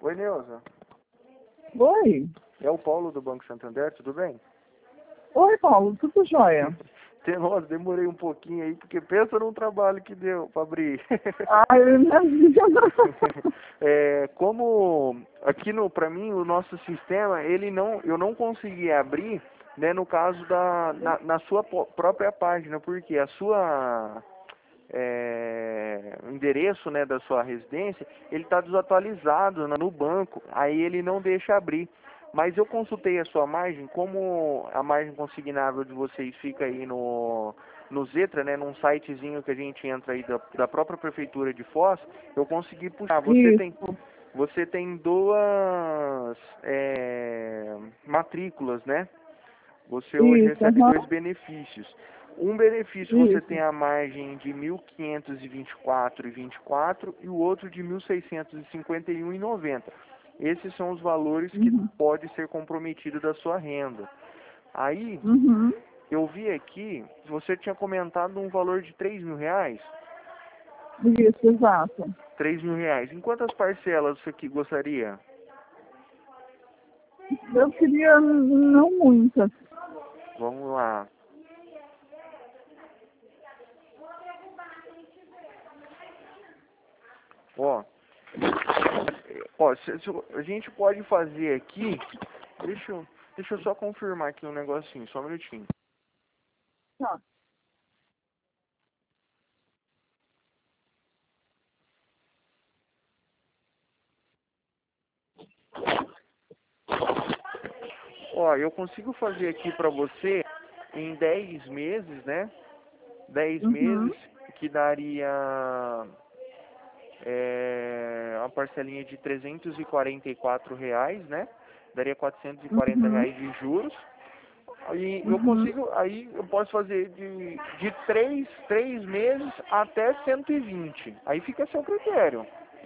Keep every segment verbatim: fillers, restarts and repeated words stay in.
Oi, Neuza. Oi. É o Paulo do Banco Santander, tudo bem? Oi, Paulo, tudo jóia? Nossa, demorei um pouquinho aí, porque pensa num trabalho que deu para abrir. Ai, eu imagino. É, como aqui no, para mim, o nosso sistema, ele não, eu não consegui abrir, né, no caso da, na, na sua própria página, porque a sua é, endereço, né, da sua residência, ele está desatualizado no banco, aí ele não deixa abrir. Mas eu consultei a sua margem, como a margem consignável de vocês fica aí no, no Zetra, né, num sitezinho que a gente entra aí da, da própria prefeitura de Foz, eu consegui puxar. Você tem, Isso, você tem duas é, matrículas, né? Você hoje isso, recebe aham, dois benefícios. Um benefício você tem isso. a margem de mil quinhentos e vinte e quatro e vinte e quatro e o outro de mil seiscentos e cinquenta e um e noventa. Esses são os valores que Uhum, pode ser comprometido da sua renda. Aí, uhum, eu vi aqui, você tinha comentado um valor de três mil reais. isso, exato. Três mil reais. Em quantas parcelas você que gostaria? Eu queria não muitas. Vamos lá. Ó, ó, se- se- a gente pode fazer aqui. Deixa eu, deixa eu só confirmar aqui um negocinho, só um minutinho. Tá. Ó, eu consigo fazer aqui pra você em dez meses, né? Dez Uhum, meses, que daria é, uma parcelinha de trezentos e quarenta e quatro reais, né? Daria quatrocentos e quarenta uhum, reais de juros. Aí eu uhum. consigo, aí eu posso fazer de, de três, três meses até cento e vinte. Aí fica a seu critério.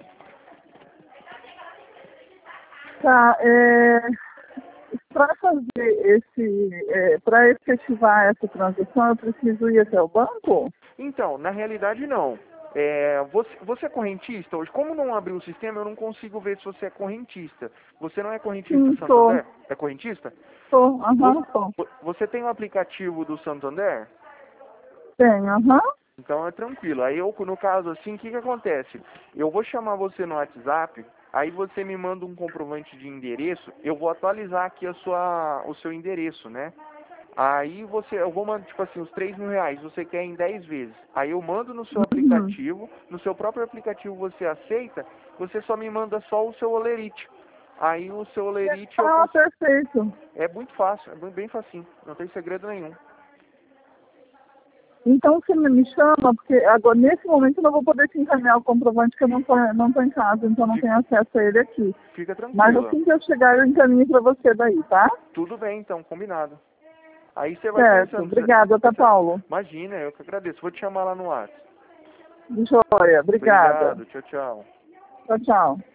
Tá, é, para fazer esse, é, para efetivar essa transação, eu preciso ir até o banco? Então, na realidade não. É, você, você é correntista hoje? Como não abriu o sistema, eu não consigo ver se você é correntista. Você não é correntista Sim, tô, Santander? É correntista? tô, Você, aham, tô. você tem o aplicativo do Santander? Tenho, aham. Então é tranquilo. Aí eu, no caso assim, o que que acontece? Eu vou chamar você no WhatsApp, aí você me manda um comprovante de endereço, eu vou atualizar aqui a sua, o seu endereço, né? Aí você, eu vou mandar, tipo assim, os três mil reais, você quer em dez vezes. Aí eu mando no seu Uhum. aplicativo, no seu próprio aplicativo você aceita, você só me manda só o seu olerite. Aí o seu olerite eu Ah, consigo. perfeito. É muito fácil, é bem bem facinho, não tem segredo nenhum. Então você me chama, porque agora nesse momento eu não vou poder te encaminhar o comprovante que eu não tô, não tô em casa, então não Fica, tenho acesso a ele aqui. fica Mas tranquila. assim que eu chegar eu encaminho para você daí, tá? Tudo bem então, combinado. Aí você vai Certo. pensando, você Obrigada, tá, pensa, Paulo? imagina, eu que agradeço. Vou te chamar lá no WhatsApp. Joia. Obrigada. Obrigado, tchau, tchau. Tchau, tchau.